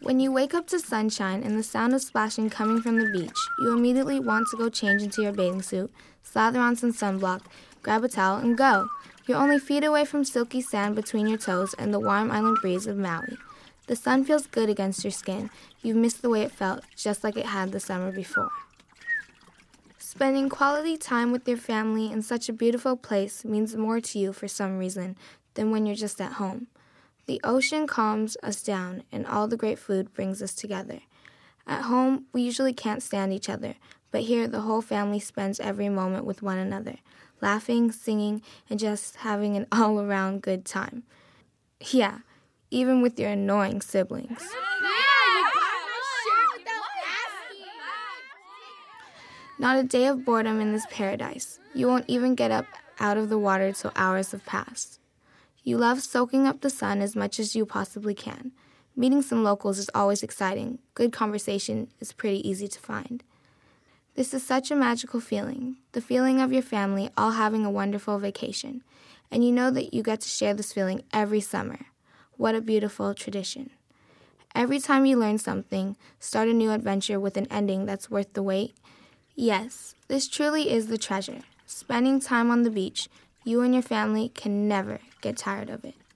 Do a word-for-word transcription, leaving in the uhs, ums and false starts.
When you wake up to sunshine and the sound of splashing coming from the beach, you immediately want to go change into your bathing suit, slather on some sunblock, grab a towel, and go. You're only feet away from silky sand between your toes and the warm island breeze of Maui. The sun feels good against your skin. You've missed the way it felt, just like it had the summer before. Spending quality time with your family in such a beautiful place means more to you for some reason than when you're just at home. The ocean calms us down, and all the great food brings us together. At home, we usually can't stand each other, but here the whole family spends every moment with one another, laughing, singing, and just having an all-around good time. Yeah, even with your annoying siblings. Not a day of boredom in this paradise. You won't even get up out of the water till hours have passed. You love soaking up the sun as much as you possibly can. Meeting some locals is always exciting. Good conversation is pretty easy to find. This is such a magical feeling, the feeling of your family all having a wonderful vacation. And you know that you get to share this feeling every summer. What a beautiful tradition. Every time you learn something, start a new adventure with an ending that's worth the wait. Yes, this truly is the treasure. Spending time on the beach, you and your family can never get tired of it.